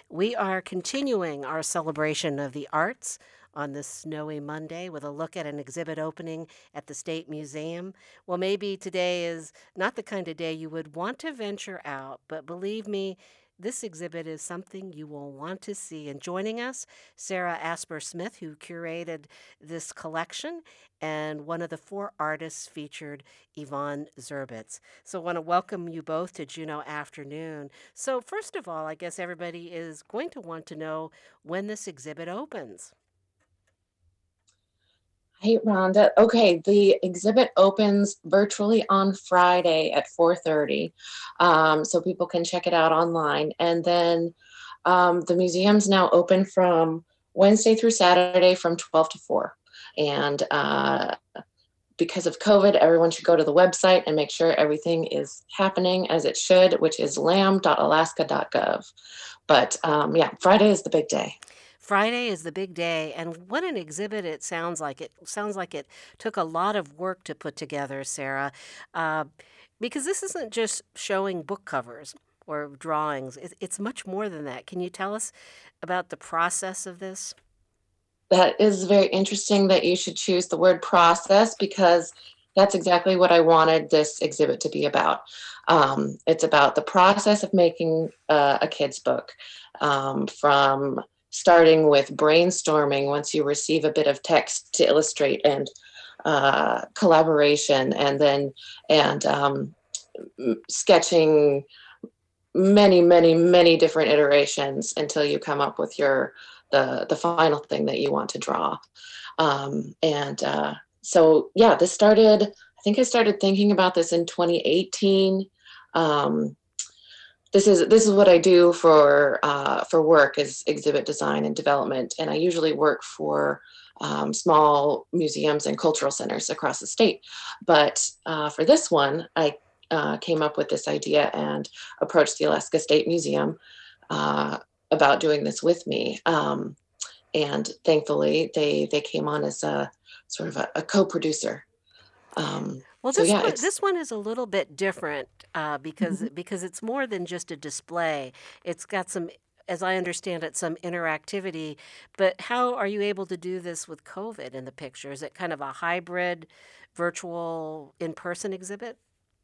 We are continuing our celebration of the arts on this snowy Monday with a look at an exhibit opening at the State Museum. Well, maybe today is not the kind of day you would want to venture out, but believe me, this exhibit is something you will want to see. And joining us, Sarah Asper Smith, who curated this collection, and one of the four artists featured, Yvonne Zerbitz. So I want to welcome you both to Juneau Afternoon. So, first of all, I guess everybody is going to want to know when this exhibit opens. Hey, Rhonda. Okay, the exhibit opens virtually on Friday at 4:30, so people can check it out online. And then the museum's now open from Wednesday through Saturday from 12 to 4. And because of COVID, everyone should go to the website and make sure everything is happening as it should, which is lam.alaska.gov. But yeah, Friday is the big day. Friday is the big day, and what an exhibit it sounds like. It sounds like it took a lot of work to put together, Sarah, uh, because this isn't just showing book covers or drawings. It's much more than that. Can you tell us about the process of this? That is very interesting that you should choose the word process because that's exactly what I wanted this exhibit to be about. It's about the process of making a kid's book, from starting with brainstorming once you receive a bit of text to illustrate and collaboration, and then and sketching many different iterations until you come up with the final thing that you want to draw. And So yeah, this started. I think I started thinking about this in 2018. Um, this is what I do for work, is exhibit design and development, and I usually work for small museums and cultural centers across the state. But for this one, I came up with this idea and approached the Alaska State Museum uh, about doing this with me. And thankfully, they came on as a sort of a co-producer. Well, So this yeah, one it's this one is a little bit different because Mhm. it's more than just a display. It's got some, as I understand it, some interactivity. But how are you able to do this with COVID in the picture? Is it kind of a hybrid, virtual, in-person exhibit?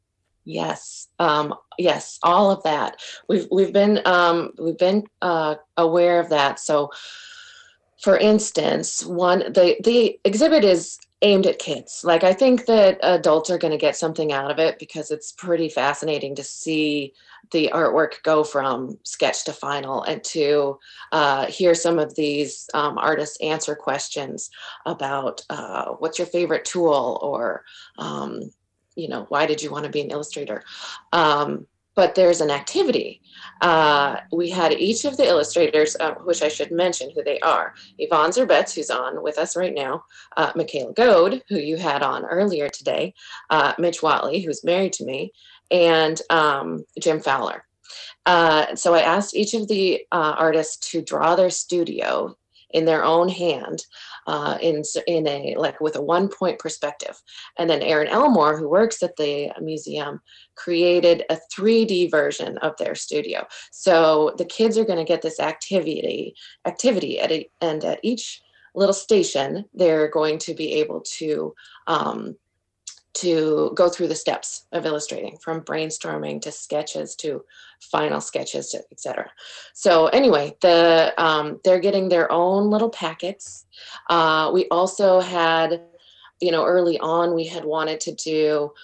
Yes, all of that. We've been aware of that. So, for instance, the exhibit is aimed at kids. Like, I think that adults are going to get something out of it because it's pretty fascinating to see the artwork go from sketch to final, and to hear some of these artists answer questions about what's your favorite tool, or um, why did you want to be an illustrator? But there's an activity. We had each of the illustrators, which I should mention who they are: Yvonne Zerbetz, who's on with us right now; Michaela Goad, who you had on earlier today; Mitch Watley, who's married to me; and Jim Fowler. So I asked each of the artists to draw their studio in their own hand, in a, like, with a 1 point perspective. And then Aaron Elmore, who works at the museum, created a 3D version of their studio. So the kids are going to get this activity and at each little station, they're going to be able um, to go through the steps of illustrating, from brainstorming to sketches to final sketches to etc. So anyway, they're getting their own little packets. We also had, early on, we had wanted to do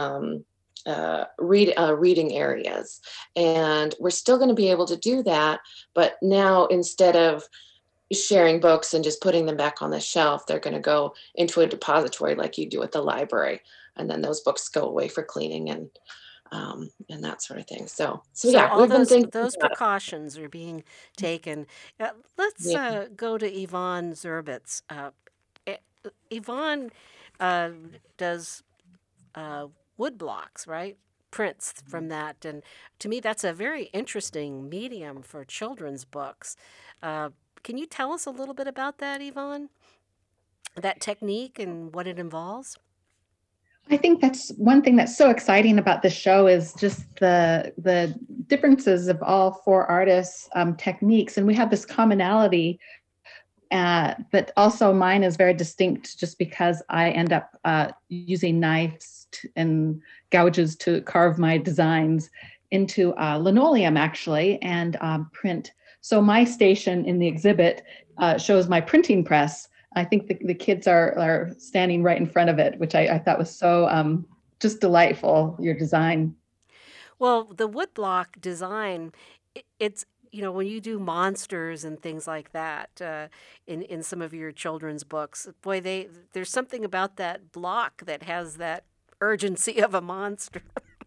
reading areas, and we're still going to be able to do that. But now, instead of sharing books and just putting them back on the shelf, they're going to go into a depository like you do at the library, and then those books go away for cleaning and that sort of thing. So So yeah, all we've been thinking those about precautions are being taken. Let's it. go to Yvonne Zerbitz. E- Yvonne uh, does wood blocks, right? Prints from that. And to me, that's a very interesting medium for children's books. Uh, can you tell us a little bit about that, Yvonne? That technique and what it involves? I think that's one thing that's so exciting about this show is just the differences of all four artists' techniques, and we have this commonality. But also mine is very distinct just because I end up using knives and gouges to carve my designs into linoleum, actually, and print. So my station in the exhibit shows my printing press. I think the kids are standing right in front of it, which I thought was so just delightful, your design. Well, the woodblock design, it's when you do monsters and things like that in some of your children's books, boy, there's something about that block that has that urgency of a monster.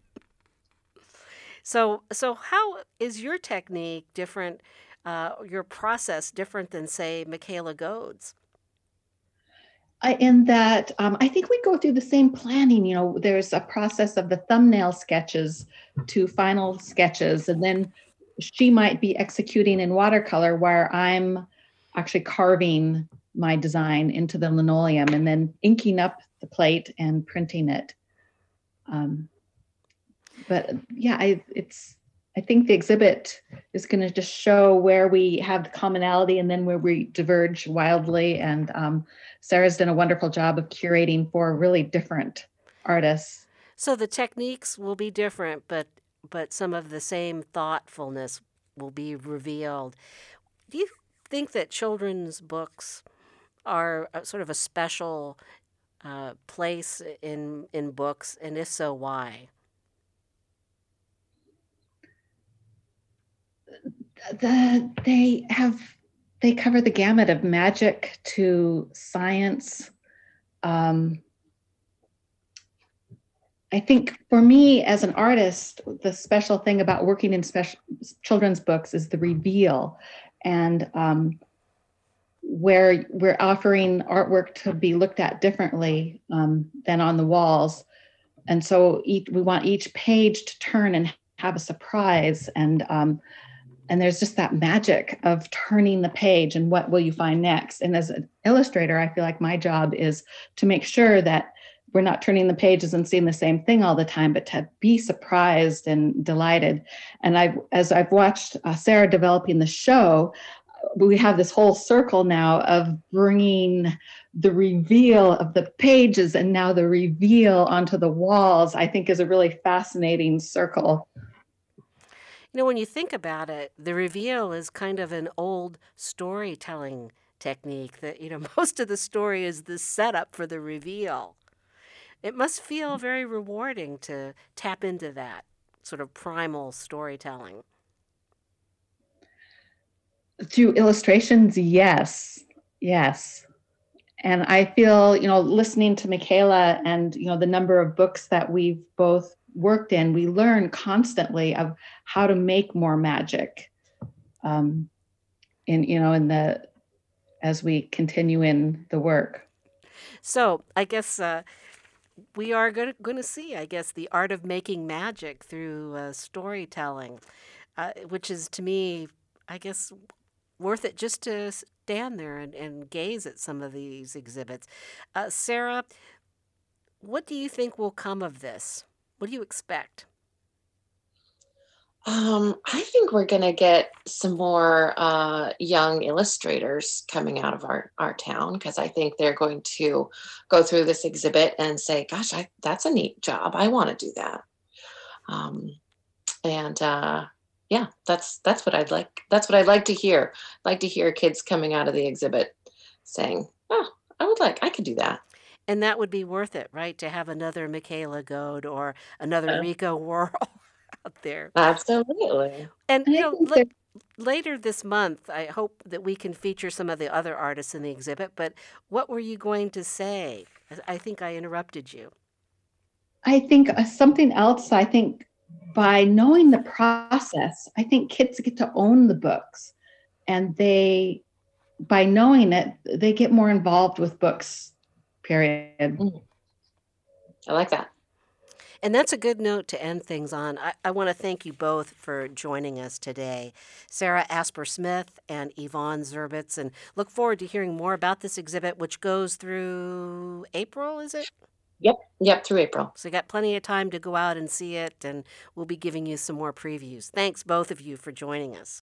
So how is your technique different? Your process different than, say, Michaela Goad's? In that I think we go through the same planning. There's a process of the thumbnail sketches to final sketches, and then she might be executing in watercolor where I'm actually carving my design into the linoleum and then inking up the plate and printing it. But yeah, I think the exhibit is going to just show where we have the commonality and then where we diverge wildly. And Sarah's done a wonderful job of curating for really different artists. So the techniques will be different, but some of the same thoughtfulness will be revealed. Do you think that children's books are sort of a special place in books, and if so, why? They cover the gamut of magic to science. I think for me as an artist, the special thing about working in children's books is the reveal, and where we're offering artwork to be looked at differently than on the walls. And so we want each page to turn and have a surprise, and there's just that magic of turning the page and what will you find next. And as an illustrator, I feel like my job is to make sure that we're not turning the pages and seeing the same thing all the time, but to be surprised and delighted. And as I've watched Sarah developing the show, we have this whole circle now of bringing the reveal of the pages and now the reveal onto the walls, I think is a really fascinating circle. When you think about it, the reveal is kind of an old storytelling technique that, most of the story is the setup for the reveal. It must feel very rewarding to tap into that sort of primal storytelling. Through illustrations, yes. And I feel, listening to Michaela and, the number of books that we've both worked in, we learn constantly of how to make more magic as we continue in the work. So I guess we are going to see, I guess, the art of making magic through storytelling, which is, to me, I guess, worth it just to stand there and gaze at some of these exhibits. Sarah, what do you think will come of this? What do you expect? I think we're going to get some more young illustrators coming out of our town, because I think they're going to go through this exhibit and say, gosh, that's a neat job. I want to do that. Yeah, that's what I'd like. That's what I'd like to hear. I'd like to hear kids coming out of the exhibit saying, oh, I could do that. And that would be worth it, right? To have another Michaela Goad or another Rico Worrell out there. Absolutely. And, later this month, I hope that we can feature some of the other artists in the exhibit. But what were you going to say? I think I interrupted you. I think something else, by knowing the process, I think kids get to own the books. And by knowing it, they get more involved with books, period. I like that. And that's a good note to end things on. I want to thank you both for joining us today, Sarah Asper Smith and Yvonne Zerbitz, and look forward to hearing more about this exhibit, which goes through April, is it? Yep, through April. So you got plenty of time to go out and see it, and we'll be giving you some more previews. Thanks, both of you, for joining us.